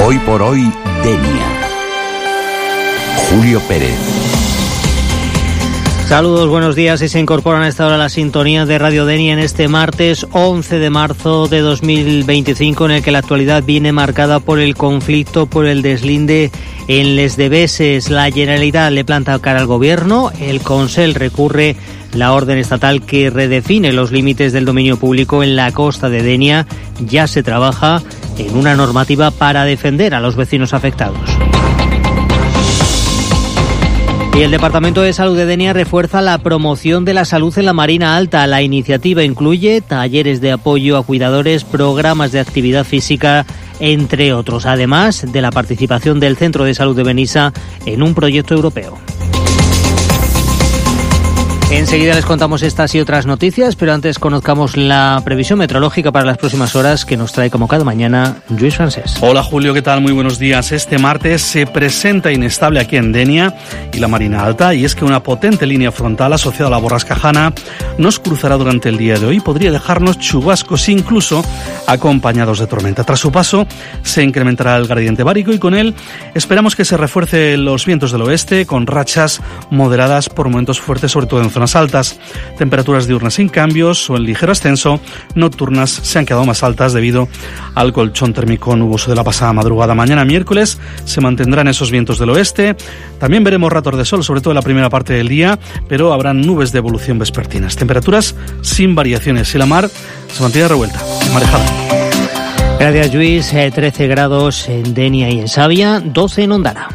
Hoy por hoy, Denia. Julio Pérez. Saludos, buenos días, y se incorporan a esta hora a la sintonía de Radio Denia en este martes 11 de marzo de 2025, en el que la actualidad viene marcada por el conflicto por el deslinde en Les Deveses. La Generalitat le planta cara al Gobierno, el Consell recurre la orden estatal que redefine los límites del dominio público en la costa de Denia. Ya se trabaja en una normativa para defender a los vecinos afectados. Y el Departamento de Salud de Denia refuerza la promoción de la salud en la Marina Alta. La iniciativa incluye talleres de apoyo a cuidadores, programas de actividad física, entre otros, además de la participación del Centro de Salud de Benissa en un proyecto europeo. Enseguida les contamos estas y otras noticias, pero antes conozcamos la previsión meteorológica para las próximas horas que nos trae como cada mañana Lluís Francés. Hola Julio, ¿qué tal? Muy buenos días. Este martes se presenta inestable aquí en Denia y la Marina Alta, y es que una potente línea frontal asociada a la borrasca Hanna nos cruzará durante el día de hoy. Podría dejarnos chubascos, incluso acompañados de tormenta. Tras su paso se incrementará el gradiente bárico y con él esperamos que se refuercen los vientos del oeste con rachas moderadas, por momentos fuertes, sobre todo en zonas altas. Temperaturas diurnas sin cambios o en ligero ascenso, nocturnas se han quedado más altas debido al colchón térmico nuboso de la pasada madrugada. Mañana miércoles se mantendrán esos vientos del oeste. También veremos ratos de sol, sobre todo en la primera parte del día, pero habrán nubes de evolución vespertinas. Temperaturas sin variaciones y la mar se mantiene revuelta, marejada. Gracias, Lluís. 13 grados en Denia y en Savia, 12 en Ondara.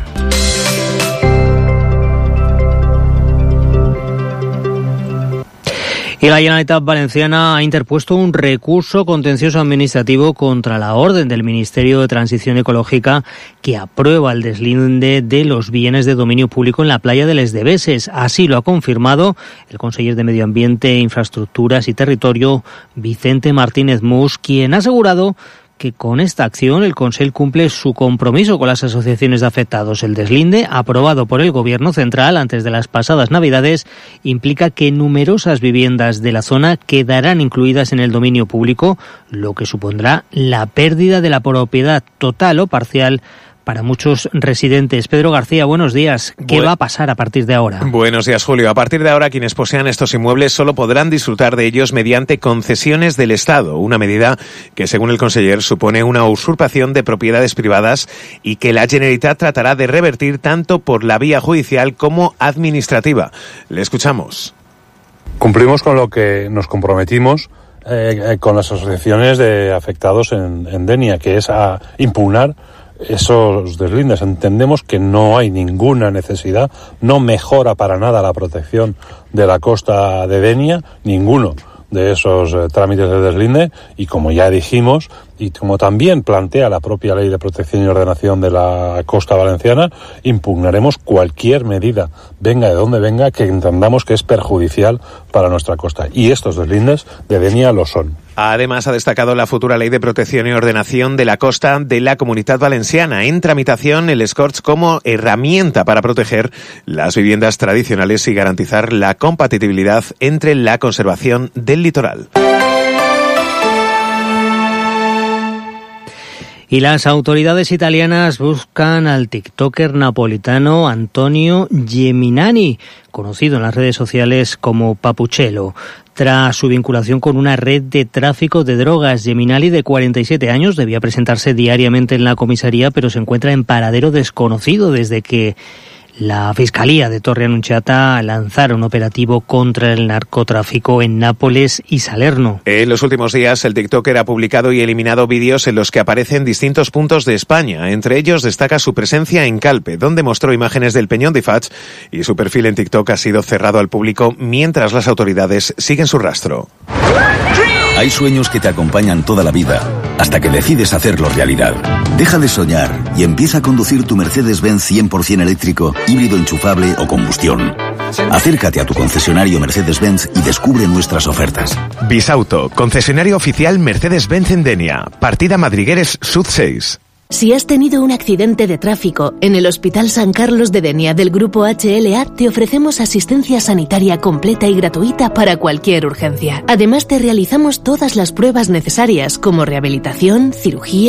Y la Generalitat Valenciana ha interpuesto un recurso contencioso administrativo contra la orden del Ministerio de Transición Ecológica que aprueba el deslinde de los bienes de dominio público en la playa de Les Deveses. Así lo ha confirmado el conseller de Medio Ambiente, Infraestructuras y Territorio, Vicente Martínez Mus, quien ha asegurado que con esta acción el Consell cumple su compromiso con las asociaciones de afectados. El deslinde, aprobado por el Gobierno central antes de las pasadas Navidades, implica que numerosas viviendas de la zona quedarán incluidas en el dominio público, lo que supondrá la pérdida de la propiedad total o parcial para muchos residentes. Pedro García, buenos días. ¿Qué va a pasar a partir de ahora? Buenos días, Julio. A partir de ahora, quienes posean estos inmuebles solo podrán disfrutar de ellos mediante concesiones del Estado, una medida que, según el conseller, supone una usurpación de propiedades privadas y que la Generalitat tratará de revertir tanto por la vía judicial como administrativa. Le escuchamos. Cumplimos con lo que nos comprometimos con las asociaciones de afectados en Denia, que es a impugnar esos deslindes. Entendemos que no hay ninguna necesidad, no mejora para nada la protección de la costa de Denia, ninguno de esos trámites de deslinde, y como ya dijimos, y como también plantea la propia Ley de Protección y Ordenación de la Costa Valenciana, impugnaremos cualquier medida, venga de donde venga, que entendamos que es perjudicial para nuestra costa. Y estos deslindes de Denia lo son. Además, ha destacado la futura Ley de Protección y Ordenación de la Costa de la Comunitat Valenciana. En tramitación, el Escorts como herramienta para proteger las viviendas tradicionales y garantizar la compatibilidad entre la conservación del litoral. Y las autoridades italianas buscan al tiktoker napolitano Antonio Geminani, conocido en las redes sociales como Papuchelo. Tras su vinculación con una red de tráfico de drogas, Geminani, de 47 años, debía presentarse diariamente en la comisaría, pero se encuentra en paradero desconocido desde que la Fiscalía de Torre Annunziata lanzara un operativo contra el narcotráfico en Nápoles y Salerno. En los últimos días, el tiktoker ha publicado y eliminado vídeos en los que aparecen distintos puntos de España. Entre ellos destaca su presencia en Calpe, donde mostró imágenes del Peñón de Fach, y su perfil en TikTok ha sido cerrado al público mientras las autoridades siguen su rastro. Hay sueños que te acompañan toda la vida, hasta que decides hacerlo realidad. Deja de soñar y empieza a conducir tu Mercedes-Benz 100% eléctrico, híbrido enchufable o combustión. Acércate a tu concesionario Mercedes-Benz y descubre nuestras ofertas. Bisauto, concesionario oficial Mercedes-Benz en Denia, partida Madrigueres Sud 6. Si has tenido un accidente de tráfico, en el Hospital San Carlos de Denia del Grupo HLA te ofrecemos asistencia sanitaria completa y gratuita para cualquier urgencia. Además, te realizamos todas las pruebas necesarias como rehabilitación, cirugía